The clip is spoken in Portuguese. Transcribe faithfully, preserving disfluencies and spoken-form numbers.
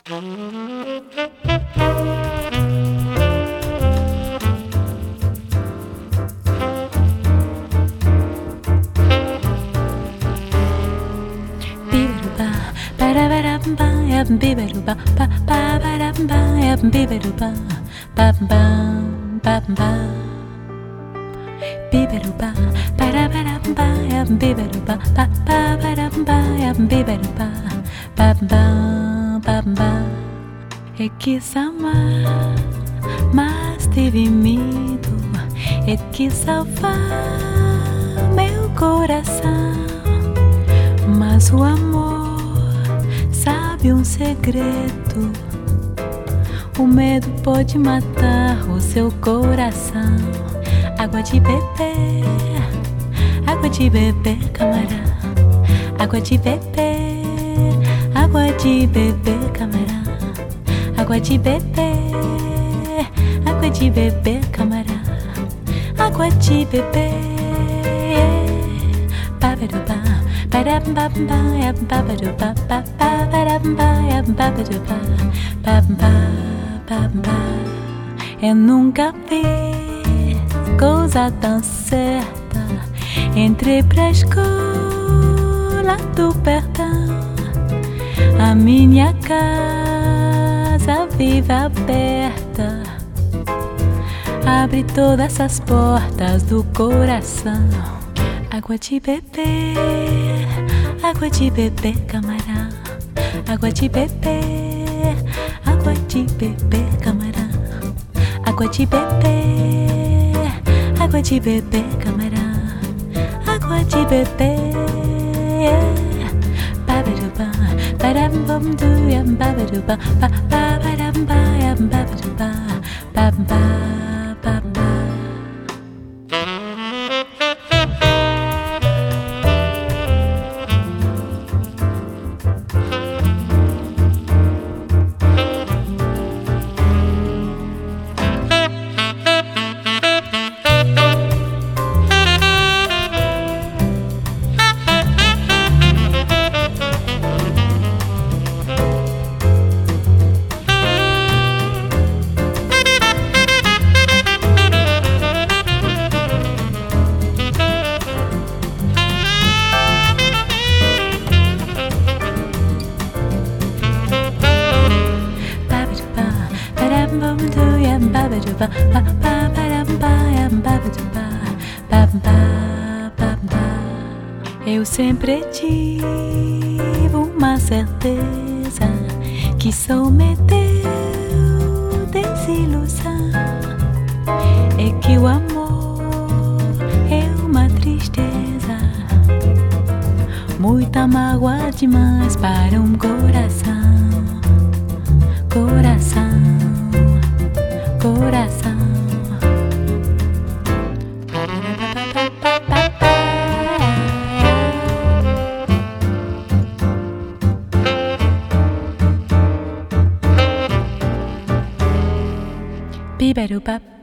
Biberuba, ba ba ba da ba, ya biberuba, ba ba ba ba. Biberuba, ba da ba da ba, ya biberuba, ba ba ba da ba, ya biberuba, ba ba ba ba. Eu quis amar, mas tive medo. Eu quis salvar meu coração, mas o amor sabe um segredo. O medo pode matar o seu coração. Água de beber, água de beber, camarada. Água de beber, água de beber, camarada. Água de beber, água de beber, camarada. Água de beber. Babaduba, badabba, babaduba, babaduba, babaduba. Eu nunca fiz coisa tão certa. Entrei pra escola do perdão. A minha casa vive aberta. Abre todas as portas do coração. Água de beber, água de beber, camarada. Água de beber, água de beber, camarada. Água de beber, água de beber, camarada. Água de beber. Babaduba, badabum do yam babaduba, ba ba badam ba yam babaduba, ba ba ba ba. Eu sempre tive uma certeza que só me deu desilusão. É que o amor é uma tristeza, muita mágoa demais para um coração. Coração, coração. Biberuba.